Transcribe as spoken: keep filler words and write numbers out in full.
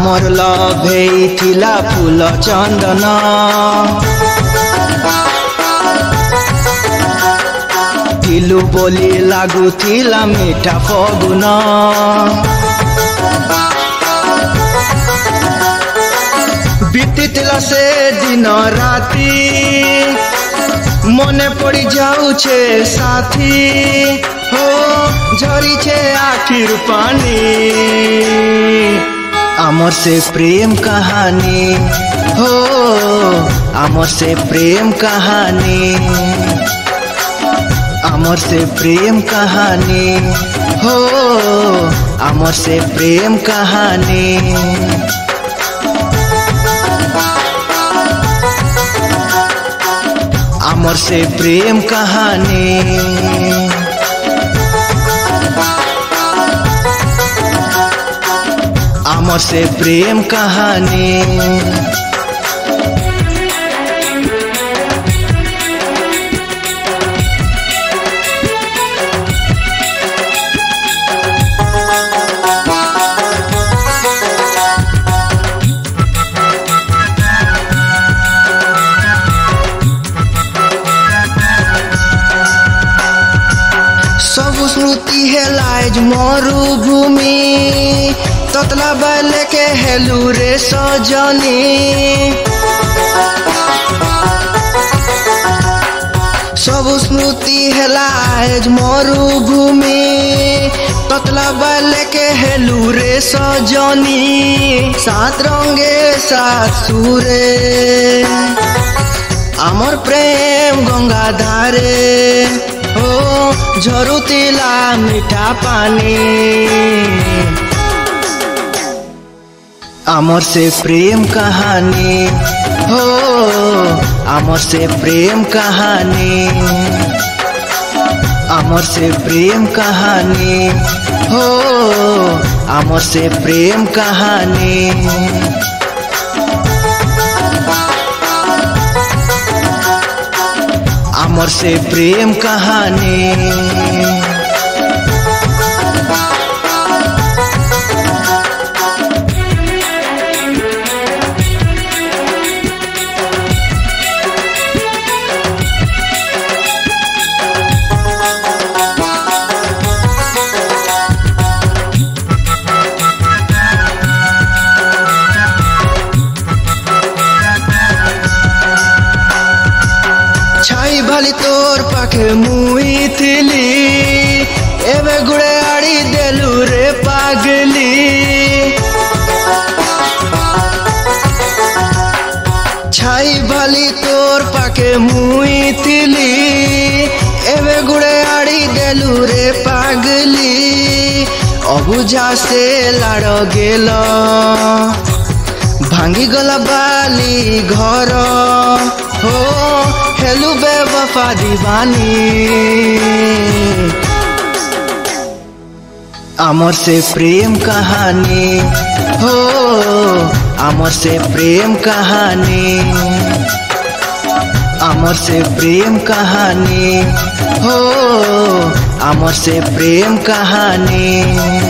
आमर लभेइथिला फूल चंदन थिलु बोली लागुथिला मीठा फगुन बीतिथिला से दिन राती मने पड़ी जाऊछे साथी हो झरी छे आखिर पानी आमर से प्रेम कहानी हो आमर से प्रेम कहानी आमर से प्रेम कहानी हो आमर से प्रेम कहानी आमर से प्रेम कहानी आमर से प्रेम कहानी सब स्मृति है लाज मरुभूमि ततला बैल के हेलू रे सजनी सब स्मृति है लाज मरुभूमि ततला बैल के हेलू रे सजनी सात रंगे सात सुरे आमर प्रेम गंगा धारे हो झरुतिला मीठा पानी आमर से प्रेम कहानी हो आमर से प्रेम कहानी आमर से प्रेम कहानी हो आमर से प्रेम कहानी आमर से प्रेम कहानी छाई भाली तोर पाखे मुई थिली एवे गुड़े आड़ी देलू रे पागली छाई भाली तोर पाखे मुई थिली एवे गुड़े आड़ी देलू रे पागली अबुझा से लाड़ गेल भांगी गला बाली घर हो हेलू बेवफा दीवानी आमर से प्रेम कहानी हो आमर से प्रेम कहानी आमर से प्रेम कहानी हो आमर से प्रेम कहानी।